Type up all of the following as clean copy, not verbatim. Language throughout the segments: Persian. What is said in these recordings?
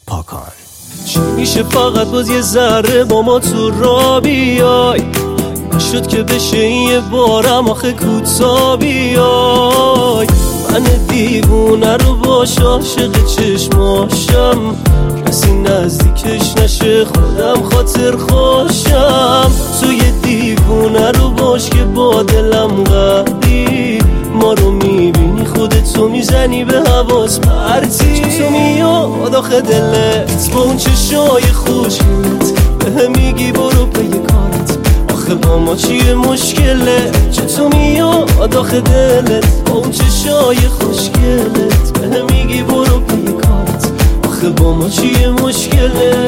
پاکان. چی میشه فقط باز یه ذره با ما تو را بیای، نشد که بشه یه بارم آخه کوتا بیای. من دیوونه رو باش عاشق چشماشم، کسی نزدیکش نشه خودم خاطر خوشم. تو یه دیوونه رو باش که با دلم قدی، ما رو میبینی خودتو میزنی به حواس پرتی. تو میاد آخه دلت با اون چشای خوشگلت، به میگی برو پی کارت، آخه با ما چیه مشکله؟ چطور میاد آخه دلت با اون چشای خوشگلت، به میگی برو پی کارت، آخه با ما چیه مشکله؟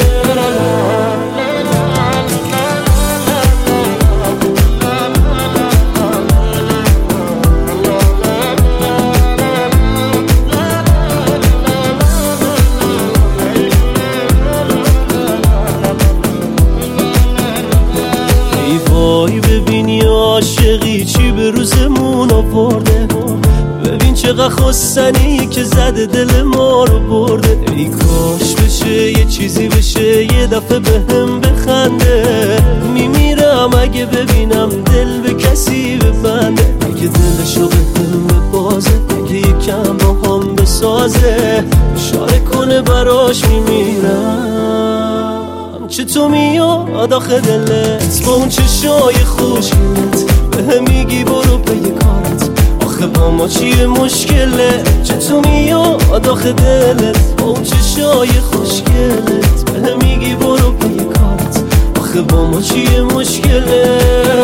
وای ببینی عاشقی چی به روزمون آورده، ببین چقدر خواستنی که زده دل ما رو برده. ای کاش بشه یه چیزی بشه یه دفعه بهم بخنده، میمیرم اگه ببینم دل به کسی ببنده، اگه دلشو بهم ببازه، اگه یکم با هم بسازه، اشاره کنه براش میمیرم. چطور میاد آخه دلت با اون چشای خوشگلت، به میگی برو پی کارت، آخه با ما چیه مشکله؟ چطور میاد آخه دلت با اون چشای خوشگلت، به میگی برو پی کارت، آخه با ما چیه مشکله؟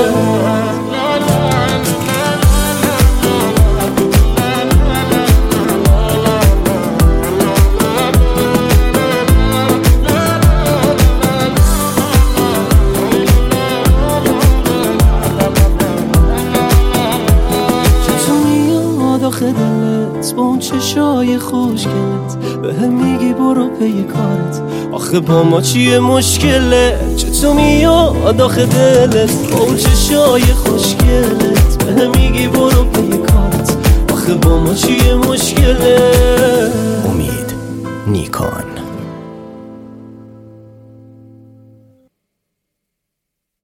آخه دلت با اون چشای خوشگلت، به هم میگی برو پی کارت، آخه با ما چیه مشکله؟ چطور میاد آخه دلت با اون چشای خوشگلت، به هم میگی برو پی کارت، آخه با ما چیه مشکله؟ امید نیکان.